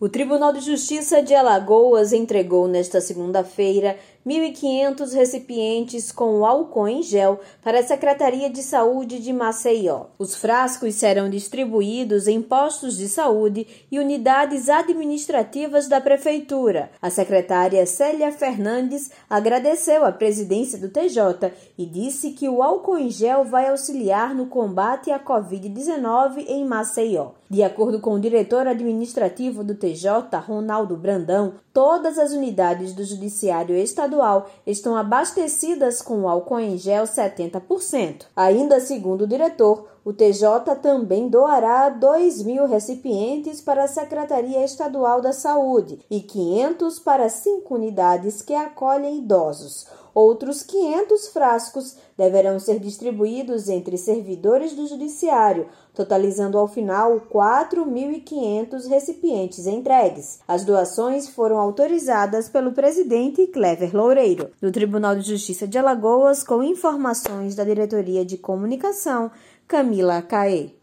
O Tribunal de Justiça de Alagoas entregou nesta segunda-feira 1.500 recipientes com álcool em gel para a Secretaria de Saúde de Maceió. Os frascos serão distribuídos em postos de saúde e unidades administrativas da Prefeitura. A secretária Célia Fernandes agradeceu a presidência do TJ e disse que o álcool em gel vai auxiliar no combate à Covid-19 em Maceió. De acordo com o diretor administrativo do TJ, Ronaldo Brandão, todas as unidades do Judiciário Estadual estão abastecidas com álcool em gel 70%. Ainda segundo o diretor, o TJ também doará 2.000 recipientes para a Secretaria Estadual da Saúde e 500 para 5 unidades que acolhem idosos. Outros 500 frascos deverão ser distribuídos entre servidores do Judiciário, totalizando ao final 4.500 recipientes entregues. As doações foram autorizadas pelo presidente Clever Loureiro, do Tribunal de Justiça de Alagoas, com informações da Diretoria de Comunicação, Camila Caê.